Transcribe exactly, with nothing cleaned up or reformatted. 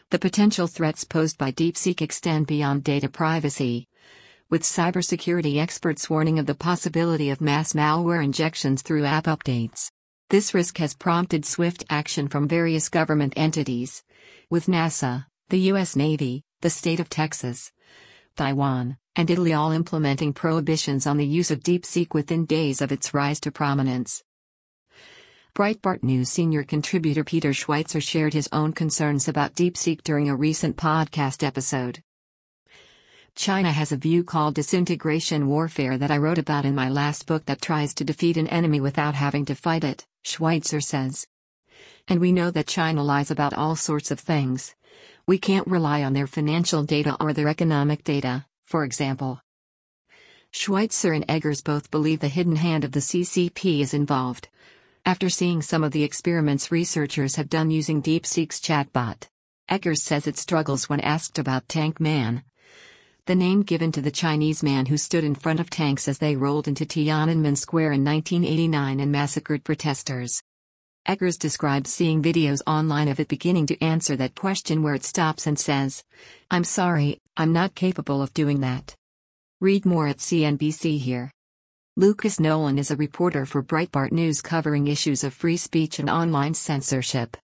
The potential threats posed by DeepSeek extend beyond data privacy, with cybersecurity experts warning of the possibility of mass malware injections through app updates. This risk has prompted swift action from various government entities, with NASA, the U S Navy, the state of Texas, Taiwan, and Italy all implementing prohibitions on the use of DeepSeek within days of its rise to prominence. Breitbart News senior contributor Peter Schweitzer shared his own concerns about DeepSeek during a recent podcast episode. China has a view called disintegration warfare that I wrote about in my last book that tries to defeat an enemy without having to fight it, Schweitzer says. And we know that China lies about all sorts of things. We can't rely on their financial data or their economic data, for example. Schweitzer and Eggers both believe the hidden hand of the C C P is involved, after seeing some of the experiments researchers have done using DeepSeek's chatbot. Eggers says it struggles when asked about Tank Man, the name given to the Chinese man who stood in front of tanks as they rolled into Tiananmen Square in nineteen eighty-nine and massacred protesters. Eggers describes seeing videos online of it beginning to answer that question where it stops and says, "I'm sorry, I'm not capable of doing that." Read more at C N B C here. Lucas Nolan is a reporter for Breitbart News covering issues of free speech and online censorship.